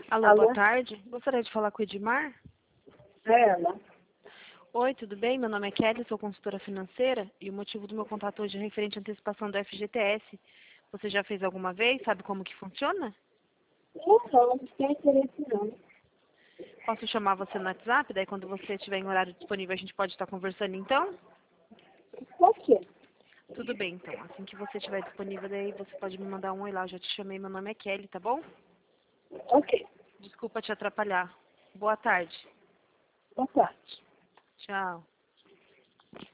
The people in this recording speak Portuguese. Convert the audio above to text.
Alô, boa Alô? tarde. Gostaria de falar com o Edmar? É ela. Oi, tudo bem? Meu nome é Kelly, sou consultora financeira e o motivo do meu contato hoje é referente à antecipação do FGTS. Você já fez alguma vez? Sabe como que funciona? Não tem interesse não. Posso chamar você no WhatsApp? Daí quando você estiver em horário disponível a gente pode estar conversando então? Por quê? Tudo bem, então. Assim que você estiver disponível, daí você pode me mandar um oi lá. Eu já te chamei, meu nome é Kelly, tá bom? Ok. Desculpa te atrapalhar. Boa tarde. Boa tarde. Tchau.